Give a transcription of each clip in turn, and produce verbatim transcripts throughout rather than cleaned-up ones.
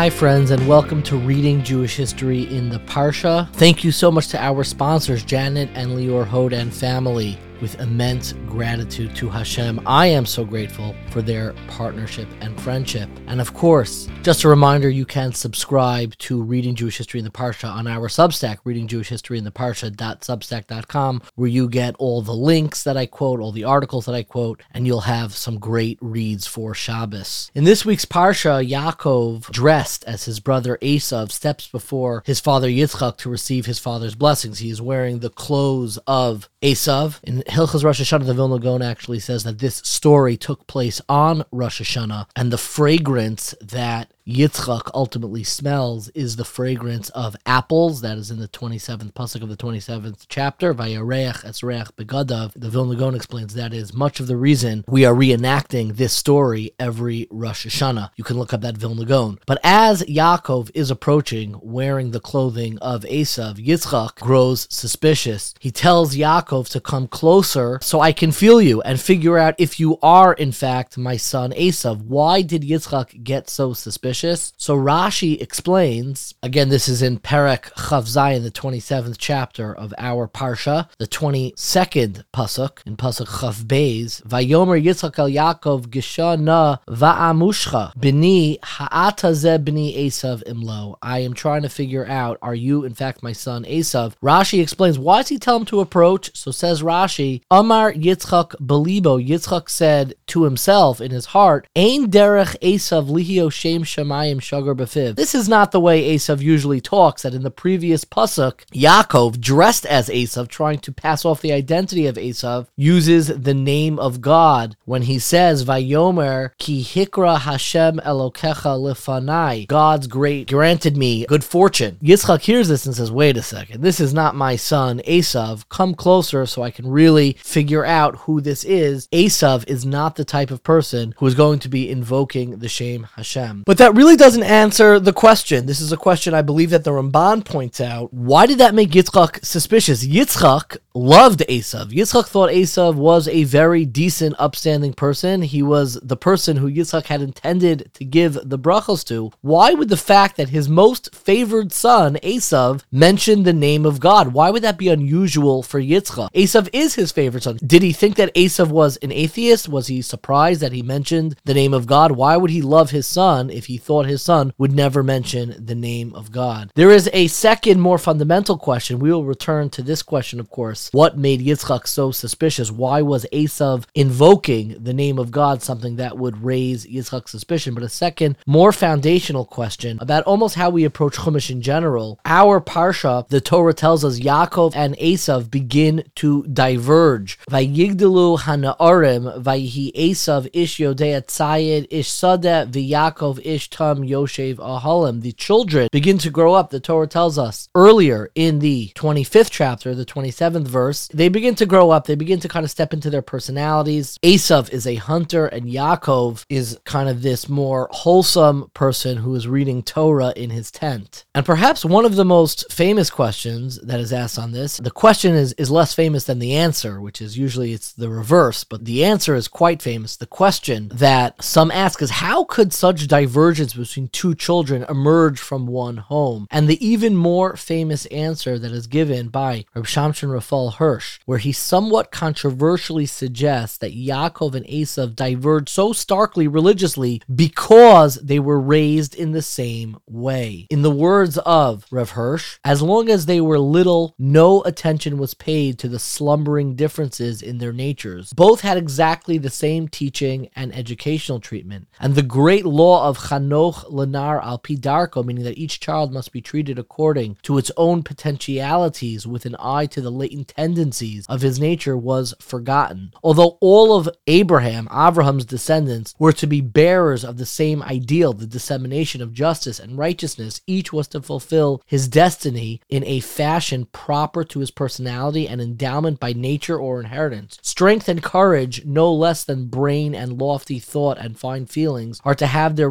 Hi friends, and welcome to Reading Jewish History in the Parsha. Thank you so much to our sponsors, Janet and Lior Hodan family. With immense gratitude to Hashem, I am so grateful for their partnership and friendship. And of course, just a reminder, you can subscribe to Reading Jewish History in the Parsha on our Substack, reading jewish history in the parsha dot substack dot com, where you get all the links that I quote, all the articles that I quote, and you'll have some great reads for Shabbos. In this week's Parsha, Yaakov, dressed as his brother Esav, steps before his father Yitzchak to receive his father's blessings. He is wearing the clothes of Esav. In Hilchos Rosh Hashanah, the Vilna Gaon actually says that this story took place on Rosh Hashanah, and the fragrance that Yitzchak ultimately smells is the fragrance of apples. That is in the twenty-seventh pasuk of the twenty-seventh chapter. Vayareach esreach begadav. The Vilna Gaon explains that is much of the reason we are reenacting this story every Rosh Hashanah. You can look up that Vilna Gaon. But as Yaakov is approaching, wearing the clothing of Esav, Yitzchak grows suspicious. He tells Yaakov to come closer so I can feel you and figure out if you are in fact my son Esav. Why did Yitzchak get so suspicious? So Rashi explains, again, this is in Perek Chav Zayin, the twenty-seventh chapter of our Parsha, the twenty-second pasuk, in pasuk Chav Beis, Vayomer Yitzchak el Yaakov Gisha na va'amushcha b'ni ha'ata ze b'ni Esav imlo. I am trying to figure out, are you in fact my son Esav? Rashi explains, why does he tell him to approach? So says Rashi, Amar Yitzchak belibo, Yitzchak said to himself in his heart, Ein derech Esav lihio shem shamayim shagar b'fiv. This is not the way Esav usually talks, that in the previous pasuk, Yaakov, dressed as Esav, trying to pass off the identity of Esav, uses the name of God when he says, Vayomer ki hikra Hashem elokecha lefanai. God's great granted me good fortune. Yitzchak hears this and says, wait a second, this is not my son Esav. Come closer so I can really figure out who this is. Esav is not the type of person who is going to be invoking the Shem Hashem. But that really doesn't answer the question. This is a question I believe that the Ramban points out. Why did that make Yitzchak suspicious? Yitzchak loved Esav. Yitzchak thought Esav was a very decent, upstanding person. He was the person who Yitzchak had intended to give the brachos to. Why would the fact that his most favored son, Esav, mention the name of God? Why would that be unusual for Yitzchak? Esav is his favorite son. Did he think that Esav was an atheist? Was he surprised that he mentioned the name of God? Why would he love his son if he thought his son would never mention the name of God? There is a second, more fundamental question. We will return to this question, of course. What made Yitzchak so suspicious? Why was Esav invoking the name of God something that would raise Yitzchak's suspicion? But a second, more foundational question about almost how we approach Chumash in general. Our Parsha, the Torah tells us, Yaakov and Esav begin to diverge. Vayigdalu hana'arim, vayhi Esav ish yodei tzayid ish sadeh v'Yaakov ish tam yoshev ahalim. The children begin to grow up. The Torah tells us earlier in the twenty-fifth chapter, the twenty-seventh verse, they begin to grow up. They begin to kind of step into their personalities. Esav is a hunter, and Yaakov is kind of this more wholesome person who is reading Torah in his tent. And perhaps one of the most famous questions that is asked on this, the question is, is less famous than the answer, which is usually it's the reverse, but the answer is quite famous. The question that some ask is, how could such divergence between two children emerge from one home? And the even more famous answer that is given by Reb Shamshon Raphael Hirsch, where he somewhat controversially suggests that Yaakov and Esav diverged so starkly religiously because they were raised in the same way. In the words of Rev Hirsch, as long as they were little, no attention was paid to the slumbering differences in their natures. Both had exactly the same teaching and educational treatment. And the great law of Chanoch Lenar al Pi Darko, meaning that each child must be treated according to its own potentialities with an eye to the latent tendencies of his nature, was forgotten. Although all of Abraham, Avraham's descendants, were to be bearers of the same ideal, the dissemination of justice and righteousness, each was to fulfill his destiny in a fashion proper to his personality and endowment by nature or inheritance. Strength and courage, no less than brain and lofty thought and fine feelings, are to have their representatives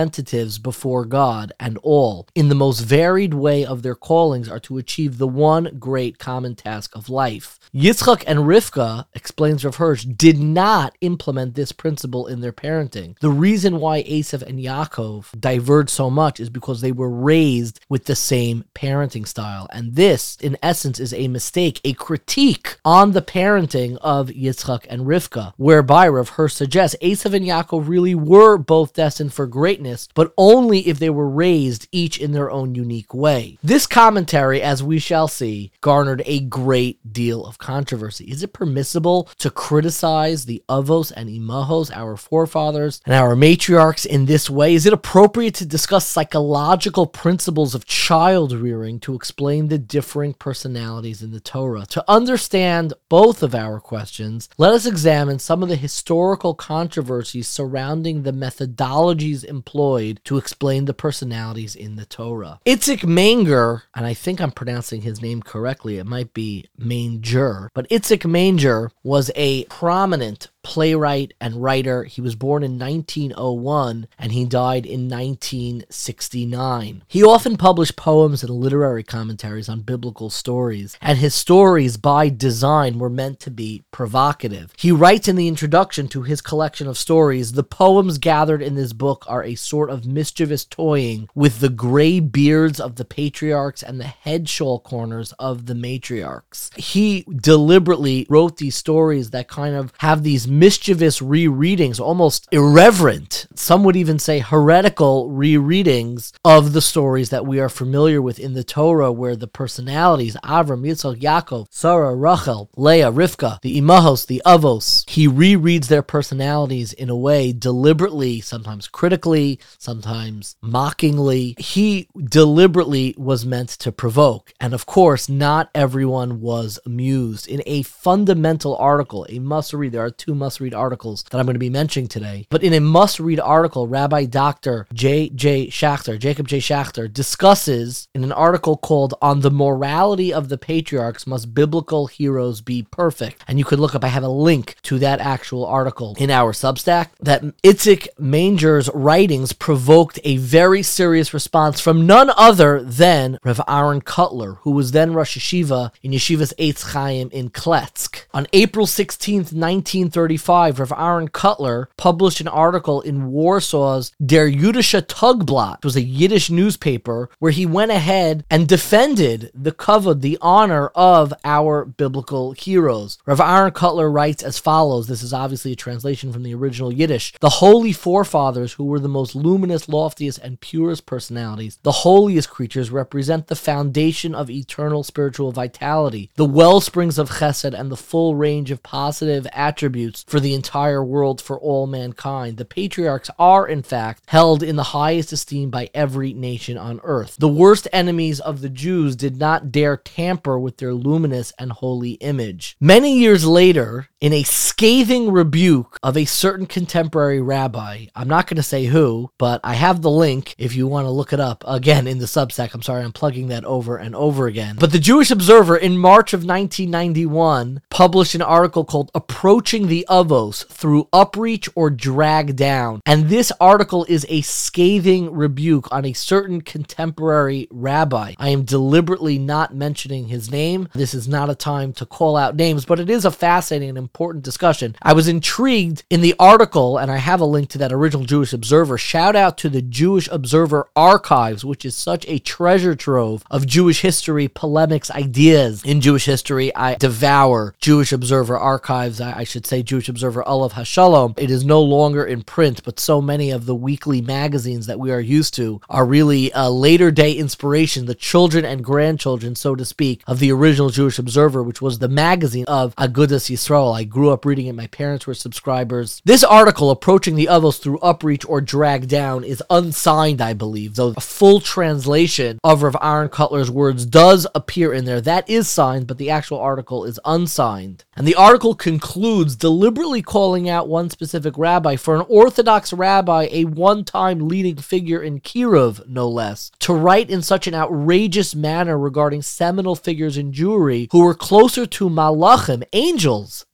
representatives before God, and all, in the most varied way of their callings, are to achieve the one great common task of life. Yitzchak and Rivka, explains Rav Hirsch, did not implement this principle in their parenting. The reason why Esav and Yaakov diverged so much is because they were raised with the same parenting style. And this, in essence, is a mistake, a critique on the parenting of Yitzchak and Rivka, whereby Rav Hirsch suggests Esav and Yaakov really were both destined for greatness, but only if they were raised each in their own unique way. This commentary, as we shall see, garnered a great deal of controversy. Is it permissible to criticize the avos and imahos, our forefathers and our matriarchs, in this way? Is it appropriate to discuss psychological principles of child rearing to explain the differing personalities in the Torah? To understand both of our questions, let us examine some of the historical controversies surrounding the methodologies employed to explain the personalities in the Torah. Itzik Manger, and I think I'm pronouncing his name correctly, it might be Manger, but Itzik Manger was a prominent playwright and writer. He was born in nineteen oh one and he died in nineteen sixty-nine. He often published poems and literary commentaries on biblical stories, and his stories by design were meant to be provocative. He writes in the introduction to his collection of stories, "The poems gathered in this book are a sort of mischievous toying with the gray beards of the patriarchs and the head shawl corners of the matriarchs." He deliberately wrote these stories that kind of have these mischievous rereadings, almost irreverent, some would even say heretical rereadings of the stories that we are familiar with in the Torah, where the personalities, Avram, Yitzchak, Yaakov, Sarah, Rachel, Leah, Rivka, the imahos, the avos, he rereads their personalities in a way deliberately, sometimes critically, sometimes mockingly. He deliberately was meant to provoke. And of course, not everyone was amused. In a fundamental article, a must-read, there are two must-read articles that I'm going to be mentioning today, but in a must-read article, Rabbi Doctor J J Schachter, Jacob J. Schachter, discusses in an article called "On the Morality of the Patriarchs, Must Biblical Heroes Be Perfect?" And you could look up, I have a link to that actual article in our Substack, that Itzik Manger's writings provoked a very serious response from none other than Rav Aaron Kotler, who was then Rosh Yeshiva in Yeshiva's Eitz Chaim in Kletsk. On April sixteenth, nineteen thirty-five, Rav Aaron Kotler published an article in Warsaw's Der Jüdische Tagblatt. It was a Yiddish newspaper where he went ahead and defended the kavod, the honor of our biblical heroes. Rav Aaron Kotler writes as follows. This is obviously a translation from the original Yiddish. "The holy forefathers, who were the most luminous, loftiest, and purest personalities, the holiest creatures, represent the foundation of eternal spiritual vitality, the wellsprings of chesed, and the full range of positive attributes for the entire world, for all mankind. The patriarchs are, in fact, held in the highest esteem by every nation on earth. The worst enemies of the Jews did not dare tamper with their luminous and holy image." Many years later, in a scathing rebuke of a certain contemporary rabbi, I'm not going to say who, but I have the link if you want to look it up, again, in the Substack. I'm sorry, I'm plugging that over and over again. But the Jewish Observer, in March of nineteen ninety-one, published an article called "Approaching the Avos Through Upreach or Drag Down." And this article is a scathing rebuke on a certain contemporary rabbi. I am deliberately not mentioning his name. This is not a time to call out names, but it is a fascinating and important discussion. I was intrigued in the article, and I have a link to that original Jewish Observer. Shout out to the Jewish Observer Archives, which is such a treasure trove of Jewish history, polemics, ideas in Jewish history. I devour Jewish Observer Archives. I, I should say Jewish Observer Olav HaShalom. It is no longer in print, but so many of the weekly magazines that we are used to are really a later day inspiration, the children and grandchildren, so to speak, of the original Jewish Observer, which was the magazine of Agudas Yisrael. I grew up reading it. My parents were subscribers. This article, Approaching the Avos Through Upreach or Drag Down, is unsigned, I believe, though a full translation of Rav Aaron Kotler's words does appear in there. That is signed, but the actual article is unsigned. And the article concludes deliberately calling out one specific rabbi, for an Orthodox rabbi, a one-time leading figure in Kirov, no less, to write in such an outrageous manner regarding seminal figures in Jewry who were closer to malachim, angels, than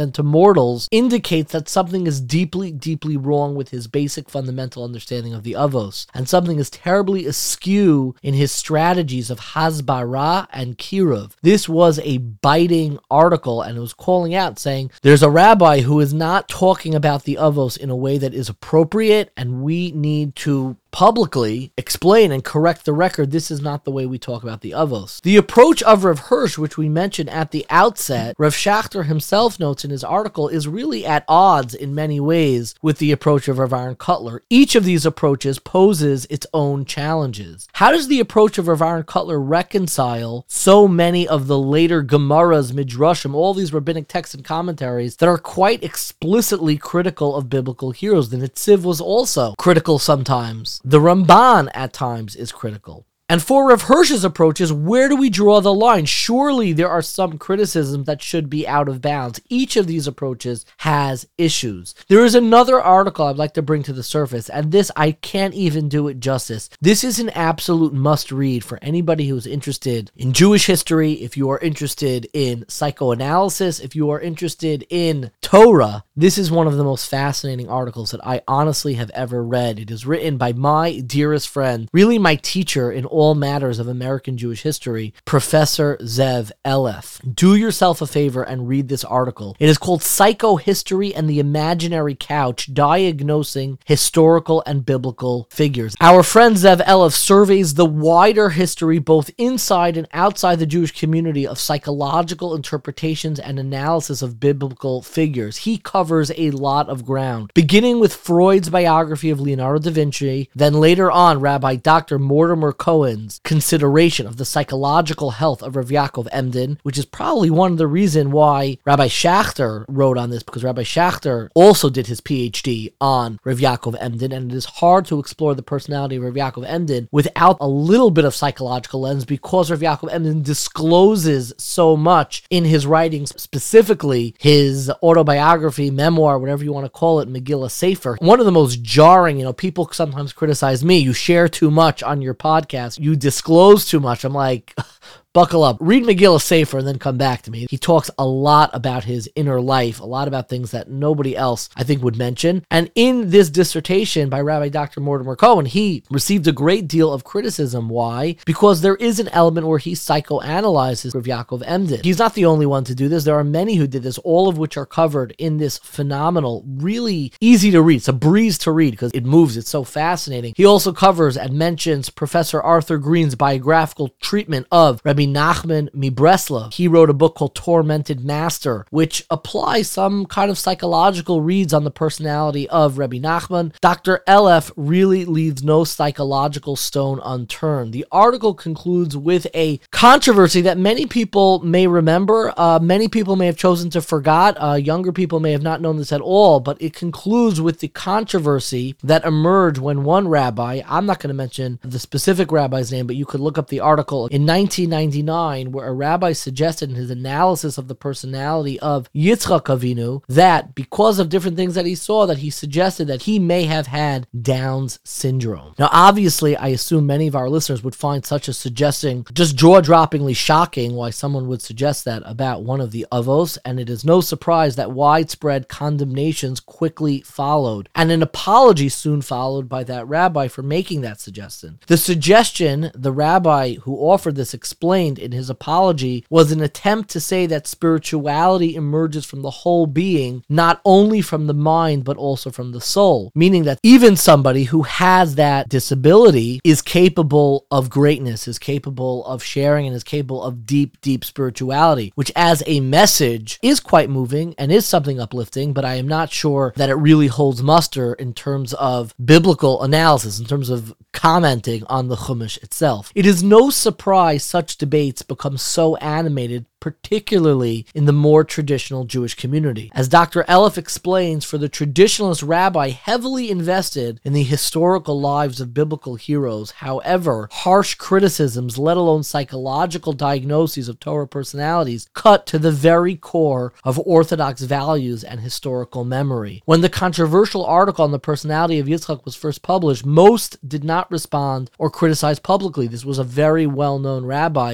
than to mortals indicates that something is deeply, deeply wrong with his basic fundamental understanding of the Avos, and something is terribly askew in his strategies of Hasbara and Kiruv. This was a biting article, and it was calling out, saying, there's a rabbi who is not talking about the Avos in a way that is appropriate, and we need to publicly explain and correct the record. This is not the way we talk about the Avos. The approach of Rav Hirsch, which we mentioned at the outset, Rav Schachter himself notes in his article, is really at odds in many ways with the approach of Rav Aaron Kotler. Each of these approaches poses its own challenges. How does the approach of Rav Aaron Kotler reconcile so many of the later Gemaras, Midrashim, all these rabbinic texts and commentaries that are quite explicitly critical of biblical heroes? The Netziv was also critical sometimes. The Ramban at times is critical. And for Rav Hirsch's approaches, where do we draw the line? Surely there are some criticisms that should be out of bounds. Each of these approaches has issues. There is another article I'd like to bring to the surface, and this, I can't even do it justice. This is an absolute must-read for anybody who's interested in Jewish history, if you are interested in psychoanalysis, if you are interested in Torah. This is one of the most fascinating articles that I honestly have ever read. It is written by my dearest friend, really my teacher in all matters of American Jewish history, Professor Zev Elef. Do yourself a favor and read this article. It is called Psychohistory and the Imaginary Couch, Diagnosing Historical and Biblical Figures. Our friend Zev Elef surveys the wider history, both inside and outside the Jewish community, of psychological interpretations and analysis of biblical figures. He covers a lot of ground, beginning with Freud's biography of Leonardo da Vinci, then later on Rabbi Doctor Mortimer Cohen's consideration of the psychological health of Rav Yaakov Emden, which is probably one of the reasons why Rabbi Schachter wrote on this, because Rabbi Schachter also did his P H D on Rav Yaakov Emden, and it is hard to explore the personality of Rav Yaakov Emden without a little bit of psychological lens, because Rav Yaakov Emden discloses so much in his writings, specifically his autobiography, memoir, whatever you want to call it, Megillah Sefer. One of the most jarring, you know, people sometimes criticize me, you share too much on your podcast, you disclose too much. I'm like, buckle up, read Megillah Sefer and then come back to me. He talks a lot about his inner life, a lot about things that nobody else, I think, would mention. And in this dissertation by Rabbi Doctor Mortimer Cohen, he received a great deal of criticism. Why? Because there is an element where he psychoanalyzes Rav Yaakov Emden. He's not the only one to do this. There are many who did this, all of which are covered in this phenomenal, really easy to read. It's a breeze to read because it moves. It's so fascinating. He also covers and mentions Professor Arthur Green's biographical treatment of Rabbi Nachman Mibreslev. He wrote a book called Tormented Master, which applies some kind of psychological reads on the personality of Rabbi Nachman. Doctor Elef really leaves no psychological stone unturned. The article concludes with a controversy that many people may remember. Uh, many people may have chosen to forget. Uh, younger people may have not known this at all, but it concludes with the controversy that emerged when one rabbi, I'm not going to mention the specific rabbi's name, but you could look up the article, in nineteen ninety-nine, where a rabbi suggested in his analysis of the personality of Yitzchak Avinu that because of different things that he saw, that he suggested that he may have had Down's syndrome. Now, obviously, I assume many of our listeners would find such a suggestion just jaw-droppingly shocking, why someone would suggest that about one of the Avos, and it is no surprise that widespread condemnations quickly followed, and an apology soon followed by that rabbi for making that suggestion. The suggestion, the rabbi who offered this explained in his apology, was an attempt to say that spirituality emerges from the whole being, not only from the mind, but also from the soul. Meaning that even somebody who has that disability is capable of greatness, is capable of sharing, and is capable of deep, deep spirituality, which as a message is quite moving and is something uplifting, but I am not sure that it really holds muster in terms of biblical analysis, in terms of commenting on the Chumash itself. It is no surprise such debates become so animated, particularly in the more traditional Jewish community. As Doctor Elef explains, for the traditionalist rabbi heavily invested in the historical lives of biblical heroes, however, harsh criticisms, let alone psychological diagnoses of Torah personalities, cut to the very core of Orthodox values and historical memory. When the controversial article on the personality of Yitzchak was first published, most did not respond or criticize publicly. This was a very well-known rabbi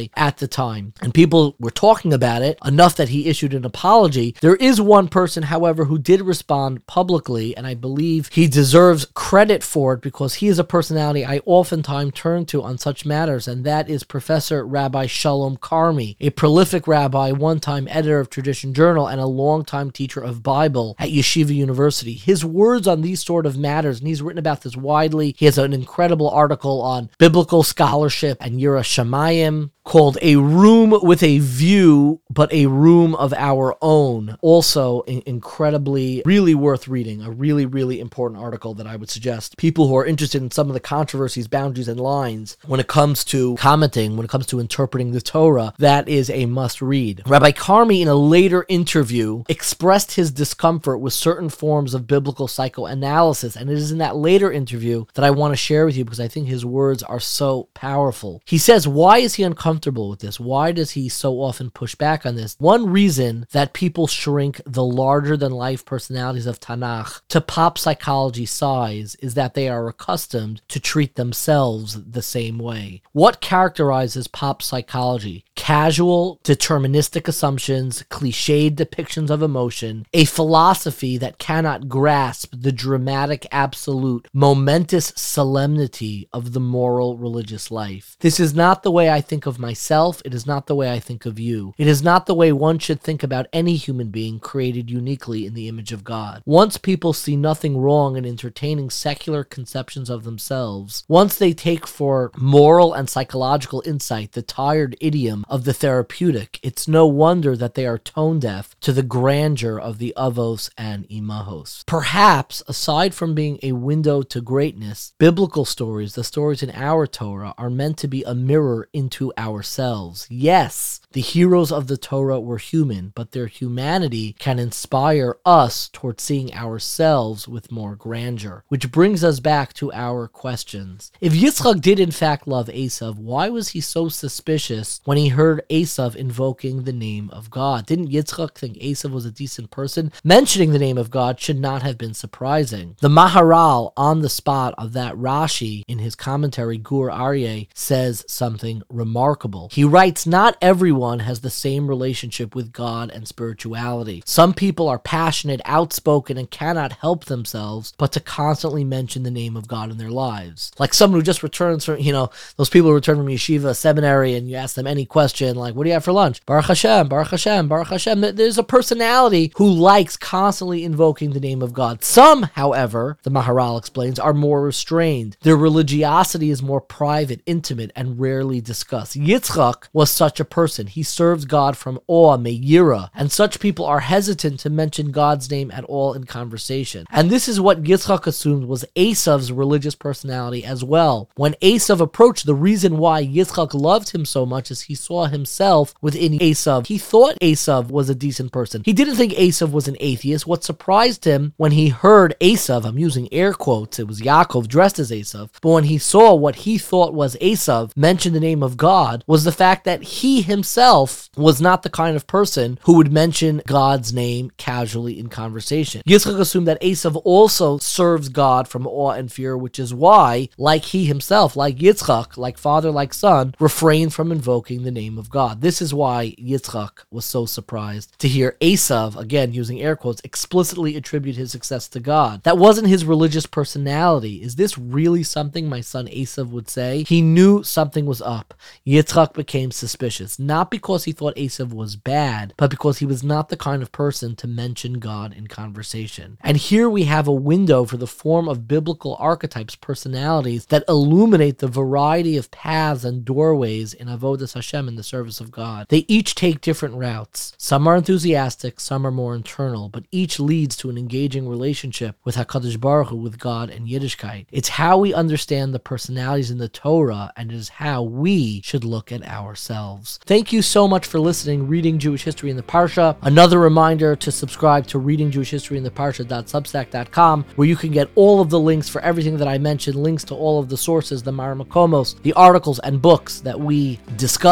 rabbi at the time. And people were talking about it enough that he issued an apology. There is one person, however, who did respond publicly, and I believe he deserves credit for it because he is a personality I oftentimes turn to on such matters, and that is Professor Rabbi Shalom Carmy, a prolific rabbi, one-time editor of Tradition Journal, and a long-time teacher of Bible at Yeshiva University. His words on these sort of matters, and he's written about this widely. He has an incredible article on biblical scholarship and Yira Shamayim called A Room with a View, but a Room of Our Own. Also in- incredibly, really worth reading. A really, really important article that I would suggest people who are interested in some of the controversies, boundaries, and lines when it comes to commenting, when it comes to interpreting the Torah, that is a must read. Rabbi Carmy, in a later interview, expressed his discomfort with certain forms of biblical psychoanalysis, and it is in that later interview that I want to share with you because I think his words are so powerful. He says, why is he uncomfortable with this? Why does he so often push back on this? One reason that people shrink the larger-than-life personalities of Tanakh to pop psychology size is that they are accustomed to treat themselves the same way. What characterizes pop psychology? Casual, deterministic assumptions, cliched depictions of emotion, a philosophy that cannot grasp the dramatic, absolute, momentous solemnity of the moral religious life. This is not the way I think of myself. It is not the way I think of you. It is not the way one should think about any human being created uniquely in the image of God. Once people see nothing wrong in entertaining secular conceptions of themselves, once they take for moral and psychological insight the tired idiom of the therapeutic, it's no wonder that they are tone deaf to the grandeur of the avos and imahos. Perhaps, aside from being a window to greatness, biblical stories, the stories in our Torah, are meant to be a mirror into ourselves. Yes, the heroes of the Torah were human, but their humanity can inspire us towards seeing ourselves with more grandeur. Which brings us back to our questions. If Yitzchak did in fact love Esav, why was he so suspicious when he heard Esav invoking the name of God? Didn't Yitzchak think Esav was a decent person? Mentioning the name of God should not have been surprising. The Maharal, on the spot of that Rashi, in his commentary, Gur Aryeh, says something remarkable. He writes, not everyone has the same relationship with God and spirituality. Some people are passionate, outspoken, and cannot help themselves but to constantly mention the name of God in their lives. Like someone who just returns from, you know, those people who return from yeshiva, seminary, and you ask them any question, like, what do you have for lunch? Baruch Hashem, Baruch Hashem, Baruch Hashem. There's a personality who likes constantly invoking the name of God. Some, however, the Maharal explains, are more restrained. Their religiosity is more private, intimate, and rarely discussed. Yitzchak was such a person. He serves God from awe, me'yira, and such people are hesitant to mention God's name at all in conversation. And this is what Yitzchak assumed was Esav's religious personality as well. When Esav approached, the reason why Yitzchak loved him so much is he saw himself within Esav. He thought Esav was a decent person. He didn't think Esav was an atheist. What surprised him when he heard Esav, I'm using air quotes, it was Yaakov dressed as Esav, but when he saw what he thought was Esav mention the name of God, was the fact that he himself was not the kind of person who would mention God's name casually in conversation. Yitzchak assumed that Esav also serves God from awe and fear, which is why, like he himself, like Yitzchak, like father, like son, refrained from invoking the name of God. This is why Yitzchak was so surprised to hear Esav, again using air quotes, explicitly attribute his success to God. That wasn't his religious personality. Is this really something my son Esav would say? He knew something was up. Yitzchak became suspicious, not because he thought Esav was bad, but because he was not the kind of person to mention God in conversation. And here we have a window for the form of biblical archetypes, personalities that illuminate the variety of paths and doorways in Avodas Hashem, in the service of God. They each take different routes. Some are enthusiastic, some are more internal, but each leads to an engaging relationship with HaKadosh Baruch Hu, with God and Yiddishkeit. It's how we understand the personalities in the Torah, and it is how we should look at ourselves. Thank you so much for listening, Reading Jewish History in the Parsha. Another reminder to subscribe to Reading Jewish History in the Parsha dot substack dot com, where you can get all of the links for everything that I mentioned, links to all of the sources, the Maramakomos, the articles and books that we discuss.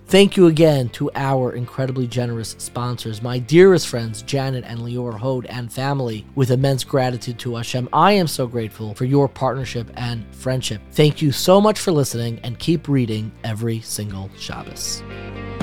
Thank you again to our incredibly generous sponsors, my dearest friends, Janet and Lior Hode and family. With immense gratitude to Hashem, I am so grateful for your partnership and friendship. Thank you so much for listening, and keep reading every single Shabbos.